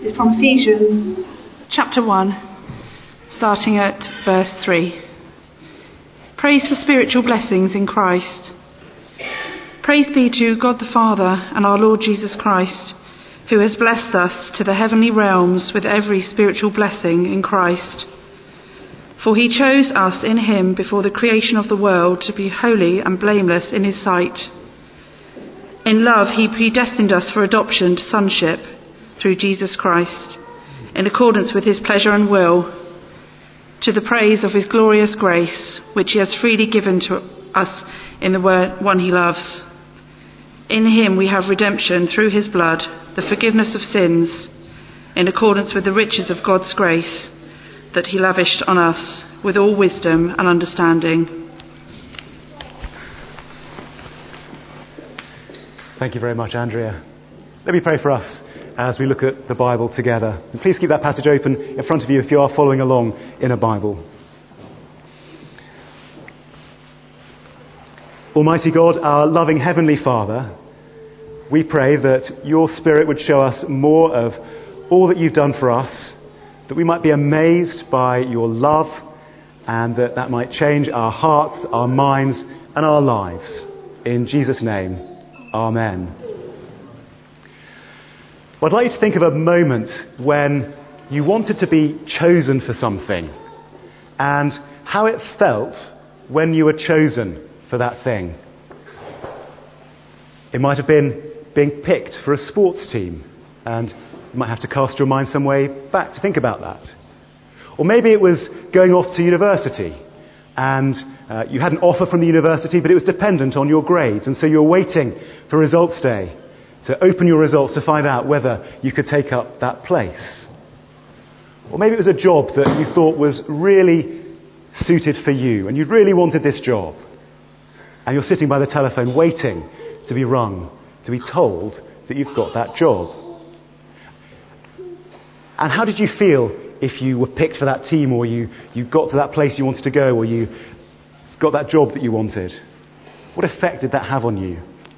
is from Ephesians chapter 1, starting at verse 3. Praise for spiritual blessings in Christ. Praise be to God the Father and our Lord Jesus Christ, who has blessed us to the heavenly realms with every spiritual blessing in Christ. For he chose us in him before the creation of the world to be holy and blameless in his sight. In love he predestined us for adoption to sonship through Jesus Christ, in accordance with his pleasure and will, to the praise of his glorious grace, which he has freely given to us in the one he loves. In him we have redemption through his blood, the forgiveness of sins, in accordance with the riches of God's grace that he lavished on us with all wisdom and understanding. Thank you very much, Andrea. Let me pray for us as we look at the Bible together. And please keep that passage open in front of you if you are following along in a Bible. Almighty God, our loving Heavenly Father, we pray that your Spirit would show us more of all that you've done for us, that we might be amazed by your love, and that might change our hearts, our minds, and our lives. In Jesus' name, Amen. Well, I'd like you to think of a moment when you wanted to be chosen for something, and how it felt when you were chosen for that thing. It might have been being picked for a sports team, and you might have to cast your mind some way back to think about that. Or maybe it was going off to university, and you had an offer from the university, but it was dependent on your grades, and so you were waiting for results day to open your results to find out whether you could take up that place. Or maybe it was a job that you thought was really suited for you, and you really wanted this job, and you're sitting by the telephone waiting to be rung, to be told that you've got that job. And how did you feel if you were picked for that team, or you got to that place you wanted to go, or you got that job that you wanted? What effect did that have on you?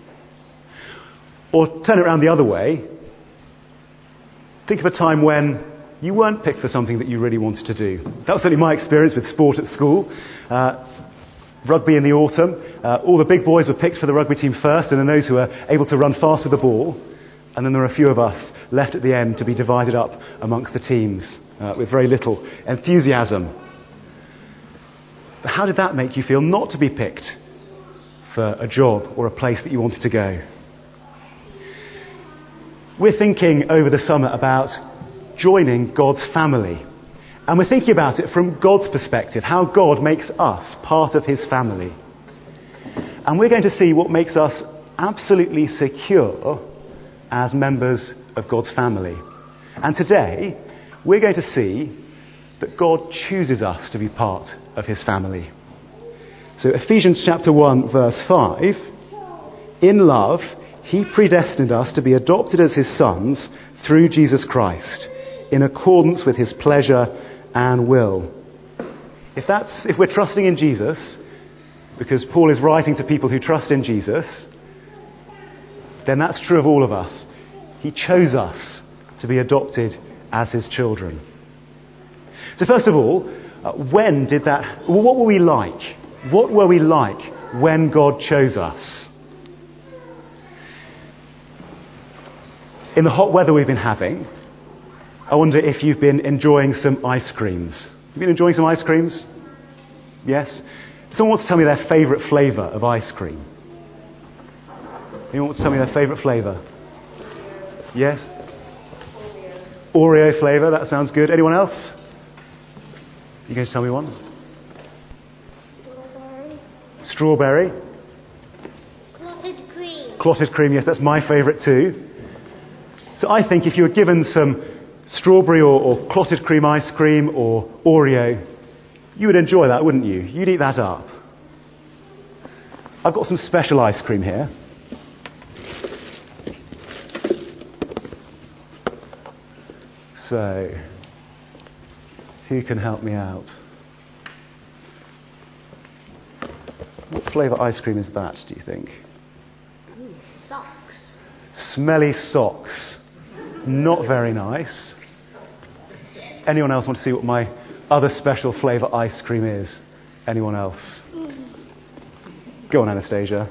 Or turn it around the other way. Think of a time when you weren't picked for something that you really wanted to do. That was certainly my experience with sport at school. Rugby in the autumn. All the big boys were picked for the rugby team first, and then those who were able to run fast with the ball. And then there were a few of us left at the end to be divided up amongst the teams with very little enthusiasm. But how did that make you feel not to be picked for a job or a place that you wanted to go? We're thinking over the summer about joining God's family. And we're thinking about it from God's perspective, how God makes us part of his family. And we're going to see what makes us absolutely secure as members of God's family. And today, we're going to see that God chooses us to be part of his family. So Ephesians chapter 1, verse 5, in love, he predestined us to be adopted as his sons through Jesus Christ, in accordance with his pleasure and will. If we're trusting in Jesus, because Paul is writing to people who trust in Jesus, then that's true of all of us. He chose us to be adopted as his children. So first of all, what were we like? What were we like when God chose us? In the hot weather we've been having, I wonder if you've been enjoying some ice creams. Have you been enjoying some ice creams? Yes? Someone wants to tell me their favourite flavour of ice cream. Anyone wants to tell me their favourite flavour? Yes? Oreo flavour, that sounds good. Anyone else? You going to tell me one? Strawberry. Clotted cream. Clotted cream, yes, that's my favourite too. So I think if you were given some strawberry or clotted cream ice cream or Oreo, you would enjoy that, wouldn't you? You'd eat that up. I've got some special ice cream here. So, who can help me out? What flavour ice cream is that, do you think? Socks. Smelly socks. Not very nice. Anyone else want to see what my other special flavour ice cream is? Anyone else? Go on, Anastasia.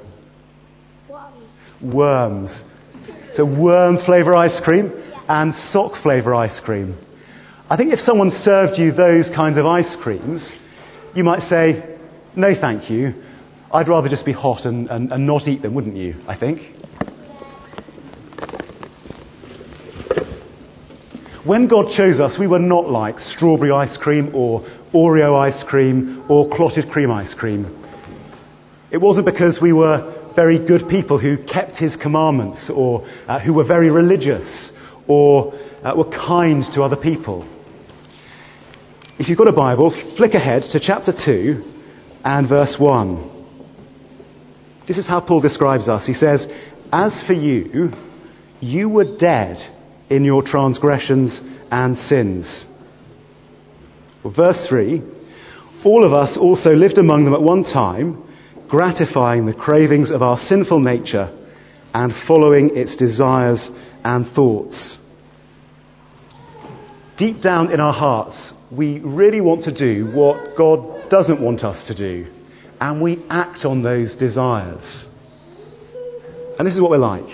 Worms. So worm flavour ice cream and sock flavour ice cream. I think if someone served you those kinds of ice creams, you might say, no thank you, I'd rather just be hot and not eat them, wouldn't you, I think? When God chose us, we were not like strawberry ice cream or Oreo ice cream or clotted cream ice cream. It wasn't because we were very good people who kept his commandments or who were very religious or were kind to other people. If you've got a Bible, flick ahead to chapter 2 and verse 1. This is how Paul describes us. He says, "As for you, you were dead in your transgressions and sins." Well, verse 3, "All of us also lived among them at one time, gratifying the cravings of our sinful nature and following its desires and thoughts." Deep down in our hearts, we really want to do what God doesn't want us to do, and we act on those desires. And this is what we're like.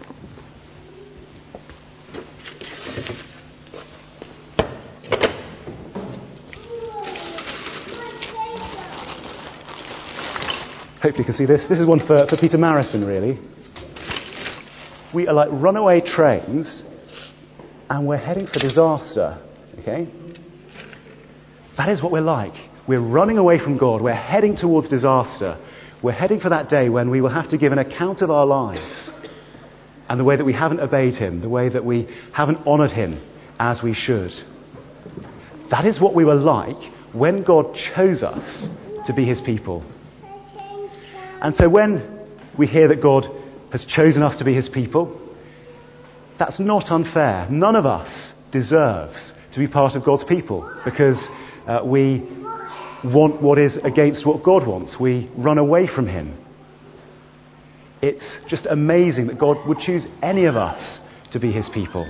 Hopefully you can see this. This is one for Peter Marison, really. We are like runaway trains, and we're heading for disaster, okay? That is what we're like. We're running away from God. We're heading towards disaster. We're heading for that day when we will have to give an account of our lives and the way that we haven't obeyed him, the way that we haven't honoured him as we should. That is what we were like when God chose us to be his people. And so when we hear that God has chosen us to be his people, that's not unfair. None of us deserves to be part of God's people because we want what is against what God wants. We run away from him. It's just amazing that God would choose any of us to be his people.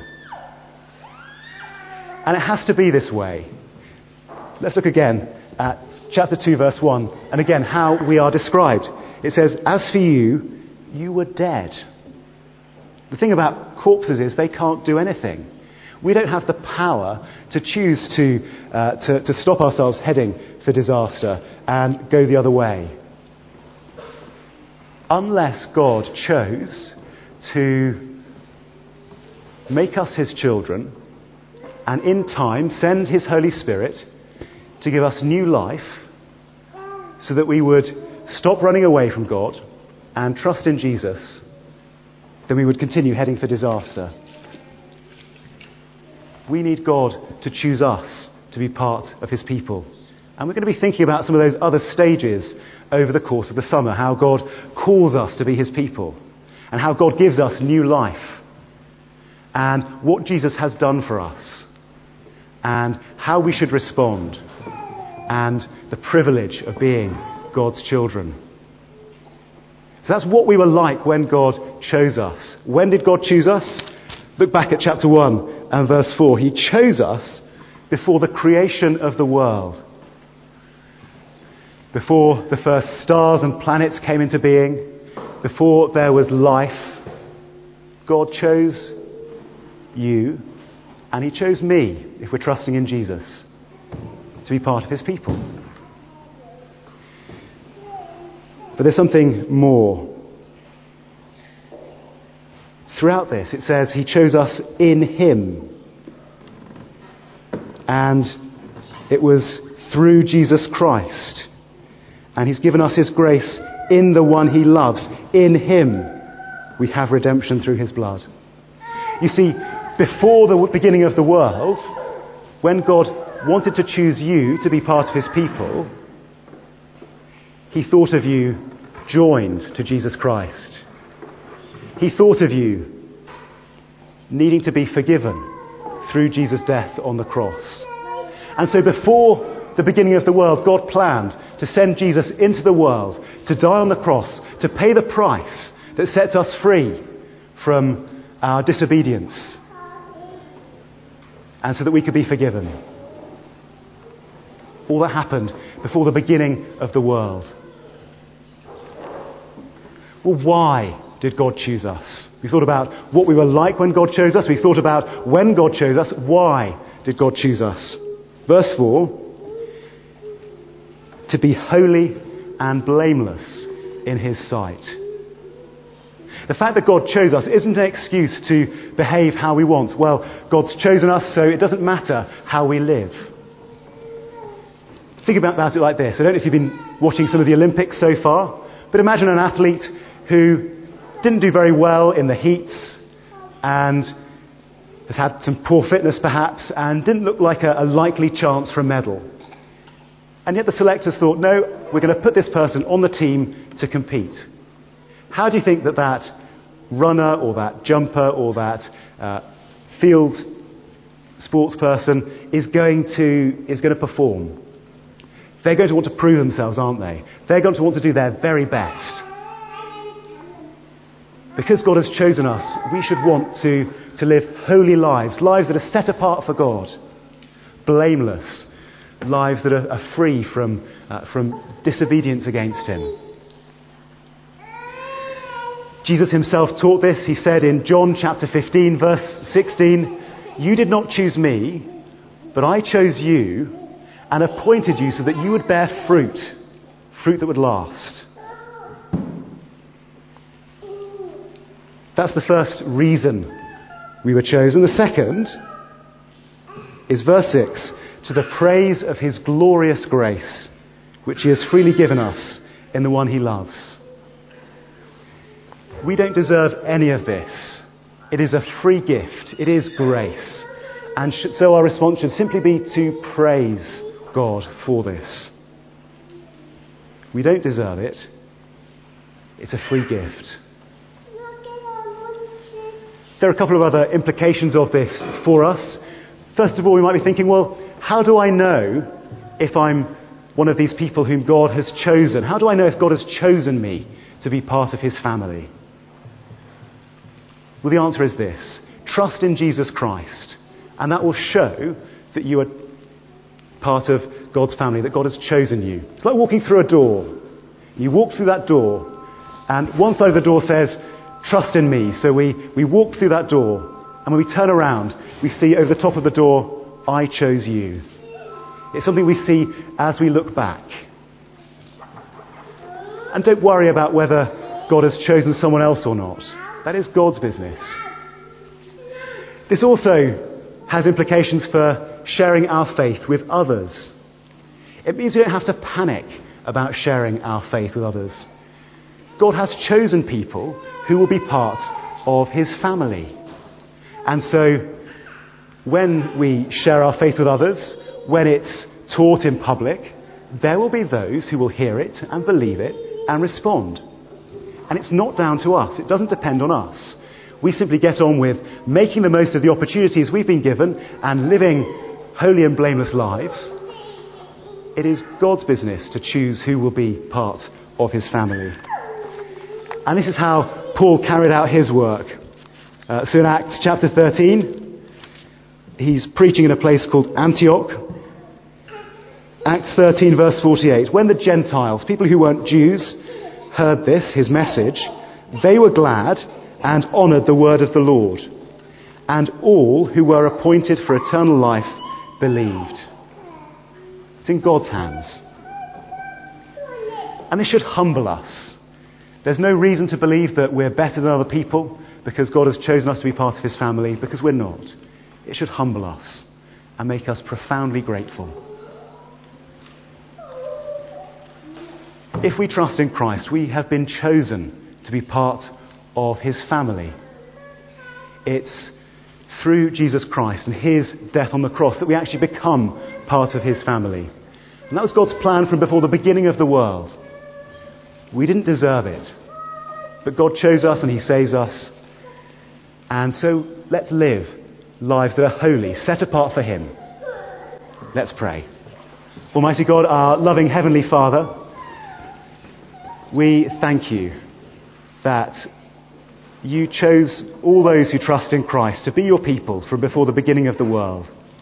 And it has to be this way. Let's look again at chapter 2, verse 1, and again how we are described. It says, "As for you, you were dead." The thing about corpses is they can't do anything. We don't have the power to choose to stop ourselves heading for disaster and go the other way. Unless God chose to make us his children and in time send his Holy Spirit to give us new life so that we would stop running away from God and trust in Jesus, then we would continue heading for disaster. We need God to choose us to be part of his people. And we're going to be thinking about some of those other stages over the course of the summer, how God calls us to be his people, and how God gives us new life, and what Jesus has done for us, and how we should respond, and the privilege of being God's children. So that's what we were like when God chose us. When did God choose us? Look back at chapter 1 and verse 4. He chose us before the creation of the world. Before the first stars and planets came into being, before there was life, God chose you, and he chose me, if we're trusting in Jesus, to be part of his people. But there's something more. Throughout this, it says he chose us in him. And it was through Jesus Christ. And he's given us his grace in the one he loves. In him, we have redemption through his blood. You see, before the beginning of the world, when God wanted to choose you to be part of his people, he thought of you joined to Jesus Christ. He thought of you needing to be forgiven through Jesus' death on the cross. And so before the beginning of the world, God planned to send Jesus into the world, to die on the cross, to pay the price that sets us free from our disobedience and so that we could be forgiven. All that happened before the beginning of the world. Well, why did God choose us? We thought about what we were like when God chose us. We thought about when God chose us. Why did God choose us? Verse 4, to be holy and blameless in his sight. The fact that God chose us isn't an excuse to behave how we want. Well, God's chosen us, so it doesn't matter how we live. Think about it like this. I don't know if you've been watching some of the Olympics so far, but imagine an athlete who didn't do very well in the heats and has had some poor fitness perhaps and didn't look like a likely chance for a medal. And yet the selectors thought, no, we're going to put this person on the team to compete. How do you think that runner or that jumper or that field sports person is going to perform? They're going to want to prove themselves, aren't they? They're going to want to do their very best. Because God has chosen us, we should want to live holy lives that are set apart for God, blameless, lives that are free from disobedience against him. Jesus himself taught this. He said in John chapter 15, verse 16, "You did not choose me, but I chose you and appointed you so that you would bear fruit that would last." That's the first reason we were chosen. The second is verse 6, to the praise of his glorious grace, which he has freely given us in the one he loves. We don't deserve any of this. It is a free gift. It is grace. And so our response should simply be to praise God for this. We don't deserve it. It's a free gift. There are a couple of other implications of this for us. First of all, we might be thinking, well, how do I know if I'm one of these people whom God has chosen? How do I know if God has chosen me to be part of his family? Well, the answer is this. Trust in Jesus Christ, and that will show that you are part of God's family, that God has chosen you. It's like walking through a door. You walk through that door, and one side of the door says, trust in me. So we walk through that door, and when we turn around, we see over the top of the door, I chose you. It's something we see as we look back. And don't worry about whether God has chosen someone else or not. That is God's business. This also has implications for sharing our faith with others. It means we don't have to panic about sharing our faith with others. God has chosen people who will be part of his family. And so when we share our faith with others, when it's taught in public, there will be those who will hear it and believe it and respond. And it's not down to us. It doesn't depend on us. We simply get on with making the most of the opportunities we've been given and living holy and blameless lives. It is God's business to choose who will be part of his family. And this is how Paul carried out his work. So in Acts chapter 13, he's preaching in a place called Antioch. Acts 13 verse 48. When the Gentiles, people who weren't Jews, heard this, his message, they were glad and honoured the word of the Lord. And all who were appointed for eternal life believed. It's in God's hands. And this should humble us. There's no reason to believe that we're better than other people because God has chosen us to be part of his family, because we're not. It should humble us and make us profoundly grateful. If we trust in Christ, we have been chosen to be part of his family. It's through Jesus Christ and his death on the cross that we actually become part of his family. And that was God's plan from before the beginning of the world. We didn't deserve it, but God chose us and he saves us. And so let's live lives that are holy, set apart for him. Let's pray. Almighty God, our loving Heavenly Father, we thank you that you chose all those who trust in Christ to be your people from before the beginning of the world.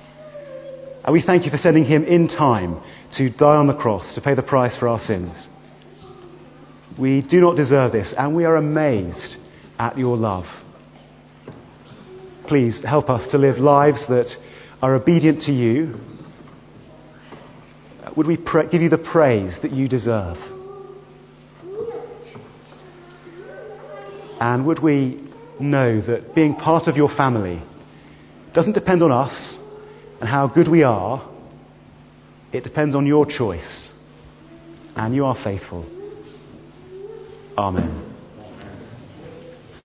And we thank you for sending him in time to die on the cross, to pay the price for our sins. We do not deserve this, and we are amazed at your love. Please help us to live lives that are obedient to you. Would we give you the praise that you deserve? And would we know that being part of your family doesn't depend on us and how good we are. It depends on your choice. And you are faithful. Amen.